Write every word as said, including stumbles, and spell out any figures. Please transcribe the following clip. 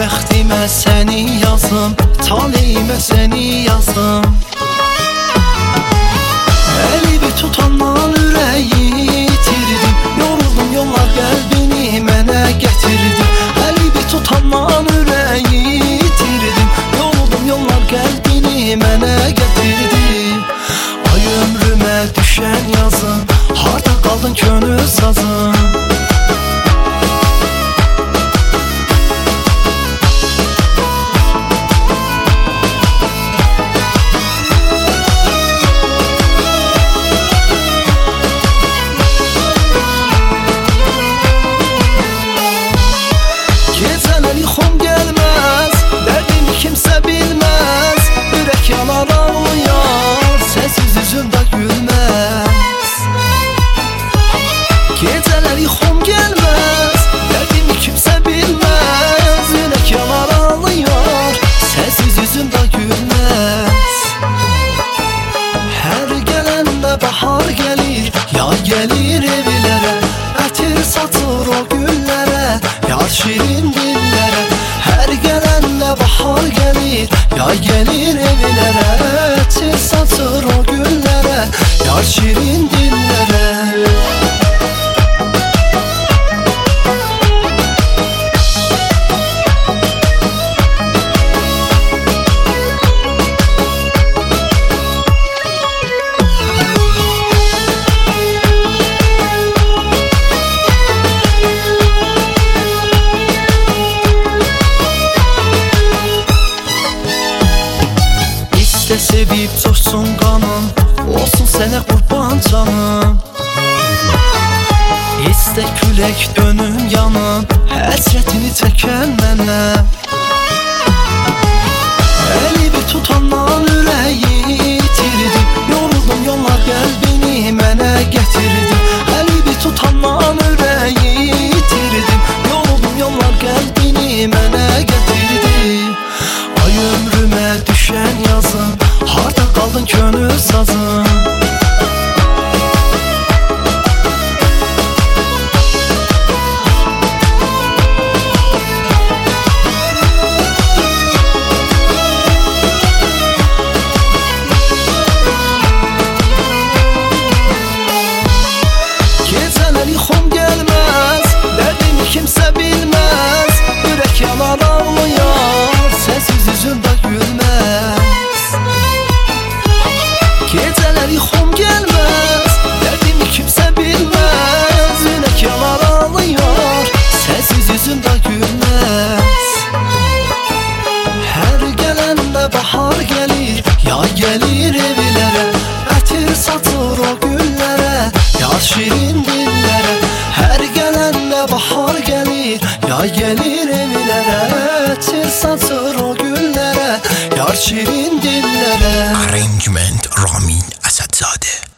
bəxtimə səni yazdım, taleyimə səni yazdım. Əli bir tutandan ürəyi itirdim, yoruldum yollar qəlbini mənə gətirdim. Əli bir tutandan ürəyi itirdim, yoruldum yollar qəlbini mənə gətirdim. Ay ömrümə düşən yazım, harda qaldın könül sazım? Xom gəlməz, dərdimi kimsə bilməz, ürək yanar ağlayar, səsiz üzümdə gülməz. Gecələri xom gəlməz, dərdimi kimsə bilməz, ürək yanar ağlayar, səsiz üzümdə gülməz. Hər gələndə bahar gəlir, yay gəlir evlərə, ətir satır o güllərə, yar şirin dillərə. Hər gələndə bahar gəlir, yay gəlir evlərə, ətir satır o güllərə, yar şirin dillərə. Sevib coşsun qanım, olsun sənə qurban canım. İstə külək dönüm yanım, həsrətini çəkən mənə. Əli bir tutandan ürəyi itirdim, yoruldum yollar qəlbini mənə gətirdim. Əli bir tutandan ürəyi itirdim, yoruldum yollar qəlbini mənə gətirdim. Ay ömrümə düşən yazım, harda qaldın könül sazım? Gecələri xom gəlməz, dərdimi kimsə bilməz, ürək yanar ağlayar, səsiz üzümdə gülməz. Gecələri xom gəlməz, dərdimi kimsə bilməz, ürək yanar ağlayar, səsiz üzümdə gülməz. Hər gələndə bahar gəlir, yay gəlir evlərə, ətir satır o güllərə, yar şirin dillərə. Hər gələndə bahar gəlir, yay gəlir evlərə, ətir satır o güllərə, yar şirin dillərə. Arrangement Ramin Asadzade.